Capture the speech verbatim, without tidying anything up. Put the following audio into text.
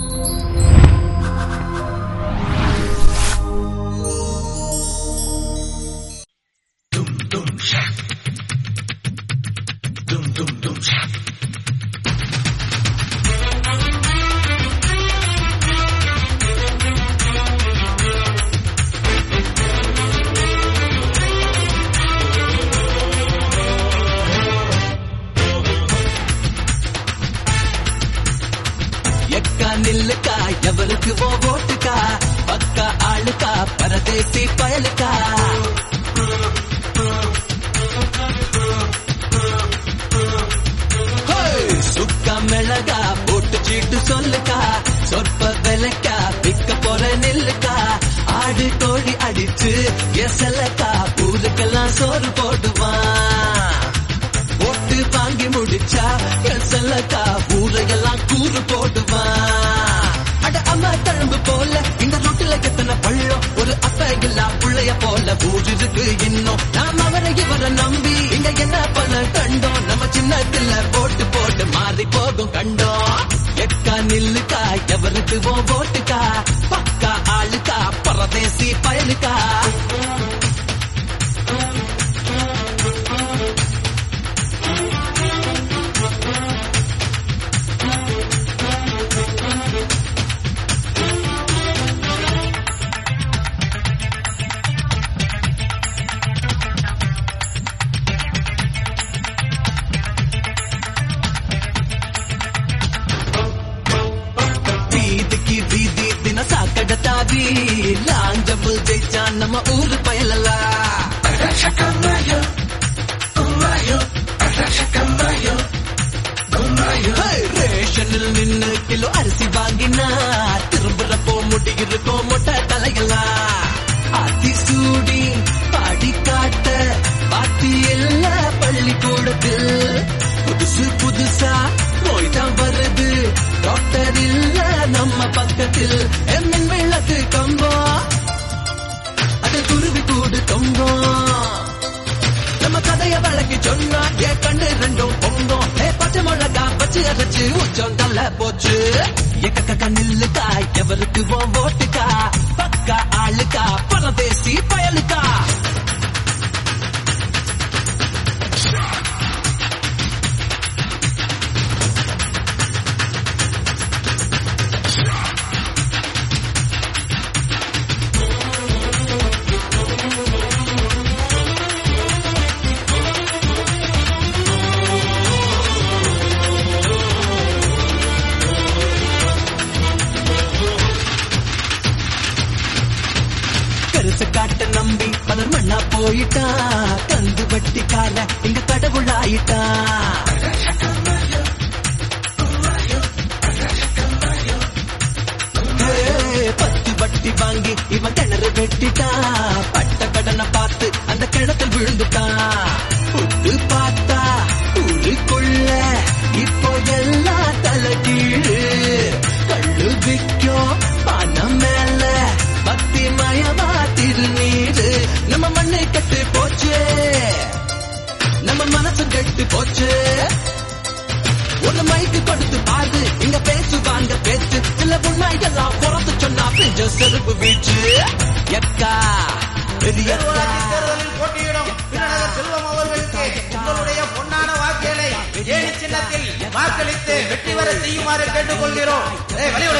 நில்லுக்கா எவருக்கு ஓ ஓட்டுக்கா பக்கா ஆளுக்கா பரதேசி பயலுக்கா சுக்கா மிளகா போட்டு சீட்டு சொல்லுக்கா சொற்ப விலைக்கா பிக்க போற நெல்லுக்கா ஆடு கோழி அடிச்சு எசலக்கா ஊருக்கெல்லாம் சோறு போடுவான் ஓட்டு வாங்கி முடிச்சா எசலக்கா ஊரையெல்லாம் கூறு போடுவான் அட அம்மா தழும்பு போல இந்த ரோட்டுல எத்தனை பள்ளம் ஒரு அப்ப இல்லா புள்ளைய போல ஊர் இருக்கு இன்னும் நாம் அவரை இவரை நம்பி இங்க என்ன பல கண்டோம் நம்ம சின்னத்துல போட்டு போட்டு மாறி போகும் கண்டோம் எக்கா நில்லுக்கா எவருக்கு ஓ ஓட்டுக்கா பக்கா ஆளுக்கா பரதேசி பயலுக்கா லாஞ்சபுல் ஜெயிச்சா நம்ம ஊரு பயலலா ரேஷனில் நின்னு கிலோ அரிசி வாங்கினா திரும்புறப்போ முடியிருக்கோ மொட்டை தலையெல்லாம் அதி சூடி பாடி காட்ட பாட்டி இல்ல பள்ளிக்கூடத்தில் புதுசு புதுசா நோய்தான் வருது டாக்டர் இல்ல நம்ம பக்கத்தில் எம்மன் வெள்ளத்து கம்பம் அது குருவி கூடு தொங்கும் நம்ம கதைய வழக்கி சொன்னா ஏ கண்ணு ரெண்டும் பொங்கும் ஏ பச்சை மிளகா பச்சை அரைச்சு உச்சம் தள்ள போச்சு எக்க கண்ணில்லுக்கா எவருக்கு ஓ ஓட்டுக்கா பக்கா ஆளுக்கா பரதேசி பயலுக்கா காட்ட நம்பி பலர் மண்ணா போயிட்டா கந்து வட்டிக்கார இங்க கடவுளாயிட்டா பத்து வட்டி வாங்கி இவன் கிணறு வெட்டிட்டா பட்ட கடனை பார்த்து அந்த கிணத்தில் விழுந்துட்டான் புத்து பார்த்தா ஊருக்குள்ள இப்போ எல்லாம் தலை கீழு கள்ளு விக்கும் பணம் மேல பக்தி மயமா திருநீரு நம்ம மண்ணை கெட்டு போச்சு நம்ம மனசு கெட்டு போச்சு ஒரு மைக்கு கொடுத்து பாரு இங்க பேசுவாங்க பேச்சு சில உண்மையெல்லாம் புறத்து சொன்னா பிஞ்ச செருப்பு வீச்சு எக்கா பெரியக்கா போட்டியிடும் செல்வம் அவர்களுக்கு உங்களுடைய பொன்னான வாக்குகளை ஏழு சின்னத்தில் வாக்களித்து வெற்றி பெற செய்யுமாறு கேட்டுக்கொள்கிறோம்.